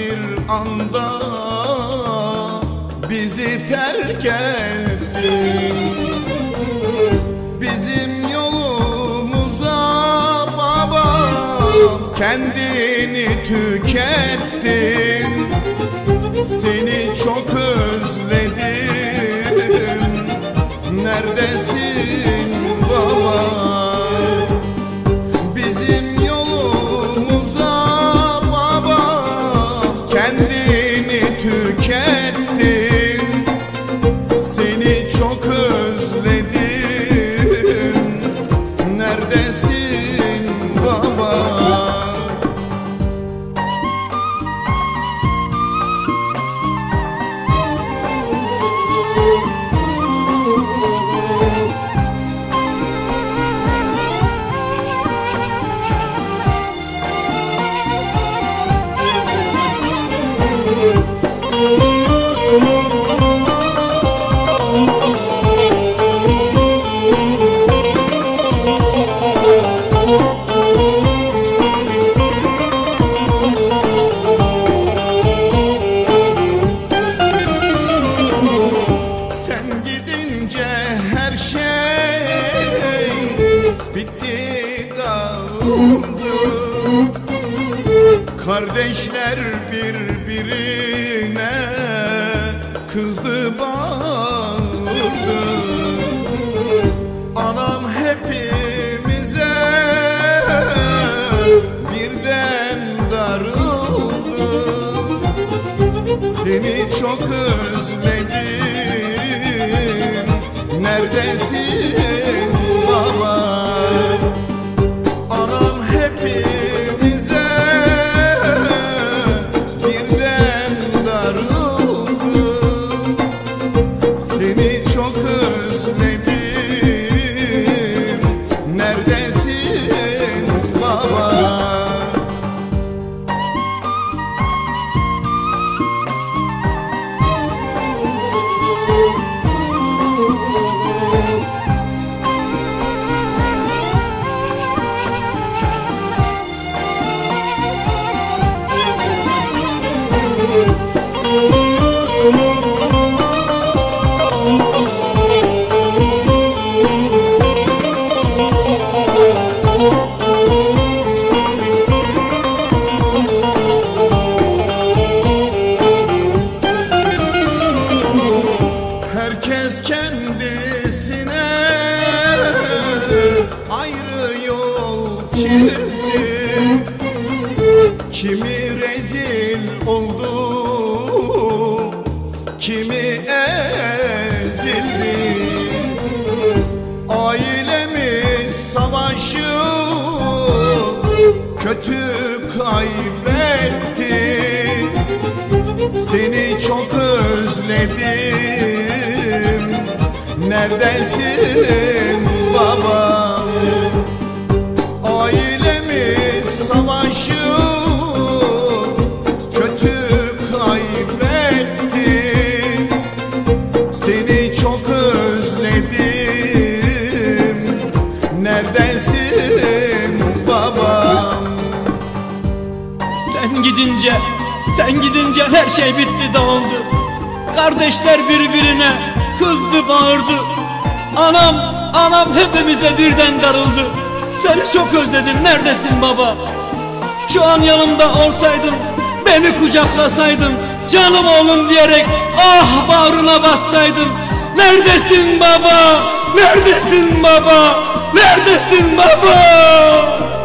bir anda bizi terk ettin. Bizim yolumuza baba kendini tükettin. Seni çok özledim, neredesin baba? Bizim yolumuza baba kendini tükettin. Seni çok özledim, neredesin baba? Her şey bitti, dağıldı. Kardeşler birbirine kızdı, bağırdı. Anam hepimize birden darıldı. Seni çok özledim, neredesin baba? Anam hepimize birden darıldı. Seni çok özledim, neredesin baba? Herkes kendisine ayrı yol çizdi. Kimi rezil oldu, kimi ezildi. Ailemiz savaşı kötü kaybetti. Seni çok özledim, neredesin babam? Ailemiz savaşı kötü kaybetti. Seni çok özledim, neredesin babam? Sen gidince her şey bitti, dağıldı. Kardeşler birbirine kızdı, bağırdı. Anam hepimize birden darıldı. Seni çok özledim, neredesin baba? Şu an yanımda olsaydın, beni kucaklasaydın, canım oğlum diyerek ah bağrına bassaydın. Neredesin baba? Neredesin baba? Neredesin baba?